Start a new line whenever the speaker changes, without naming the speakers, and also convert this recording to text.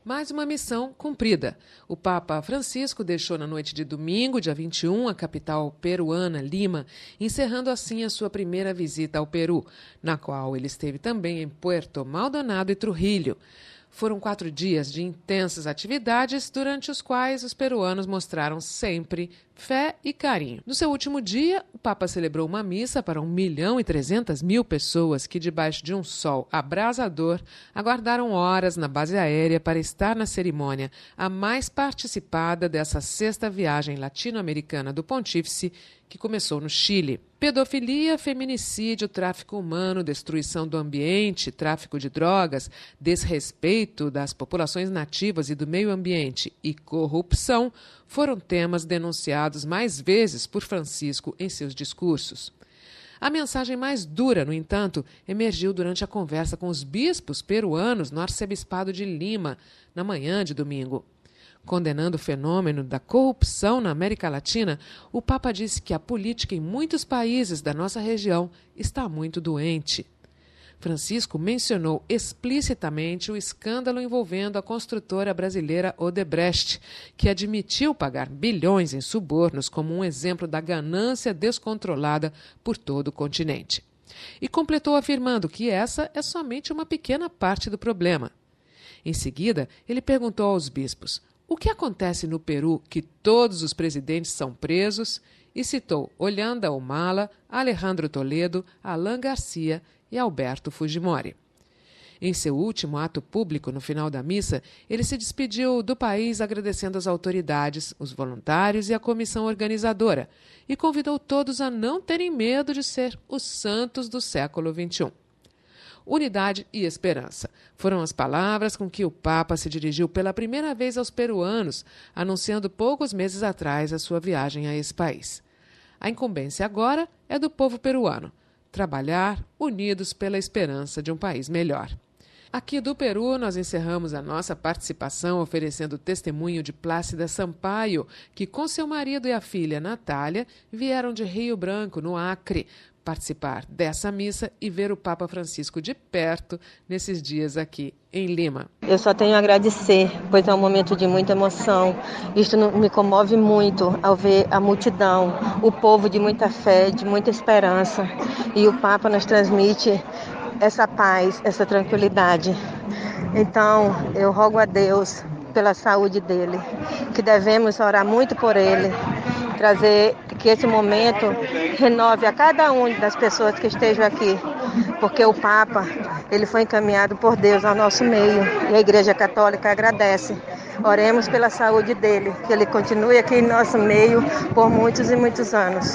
Mais uma missão cumprida. O Papa Francisco deixou na noite de domingo, dia 21, a capital peruana, Lima, encerrando assim a sua primeira visita ao Peru, na qual ele esteve também em Puerto Maldonado e Trujillo. Foram 4 dias de intensas atividades, durante os quais os peruanos mostraram sempre fé e carinho. No seu último dia, o Papa celebrou uma missa para 1.300.000 pessoas que, debaixo de um sol abrasador, aguardaram horas na base aérea para estar na cerimônia, a mais participada dessa 6ª viagem latino-americana do Pontífice, que começou no Chile. Pedofilia, feminicídio, tráfico humano, destruição do ambiente, tráfico de drogas, desrespeito das populações nativas e do meio ambiente e corrupção foram temas denunciados mais vezes por Francisco em seus discursos. A mensagem mais dura, no entanto, emergiu durante a conversa com os bispos peruanos no arcebispado de Lima, na manhã de domingo. Condenando o fenômeno da corrupção na América Latina, o Papa disse que a política em muitos países da nossa região está muito doente. Francisco mencionou explicitamente o escândalo envolvendo a construtora brasileira Odebrecht, que admitiu pagar bilhões em subornos como um exemplo da ganância descontrolada por todo o continente. E completou afirmando que essa é somente uma pequena parte do problema. Em seguida, ele perguntou aos bispos: o que acontece no Peru que todos os presidentes são presos? E citou Ollanta Humala, Alejandro Toledo, Alan Garcia e Alberto Fujimori. Em seu último ato público, no final da missa, ele se despediu do país agradecendo as autoridades, os voluntários e a comissão organizadora, e convidou todos a não terem medo de ser os santos do século XXI. Unidade e esperança foram as palavras com que o Papa se dirigiu pela primeira vez aos peruanos, anunciando poucos meses atrás a sua viagem a esse país. A incumbência agora é do povo peruano: trabalhar unidos pela esperança de um país melhor. Aqui do Peru, nós encerramos a nossa participação oferecendo testemunho de Plácida Sampaio, que com seu marido e a filha Natália vieram de Rio Branco, no Acre, participar dessa missa e ver o Papa Francisco de perto nesses dias aqui em Lima.
Eu só tenho a agradecer, pois é um momento de muita emoção. Isto me comove muito ao ver a multidão, o povo de muita fé, de muita esperança. E o Papa nos transmite essa paz, essa tranquilidade. Então, eu rogo a Deus pela saúde dele, que devemos orar muito por ele, trazer que esse momento renove a cada uma das pessoas que estejam aqui, porque o Papa, ele foi encaminhado por Deus ao nosso meio e a Igreja Católica agradece. Oremos pela saúde dele, que ele continue aqui em nosso meio por muitos e muitos anos.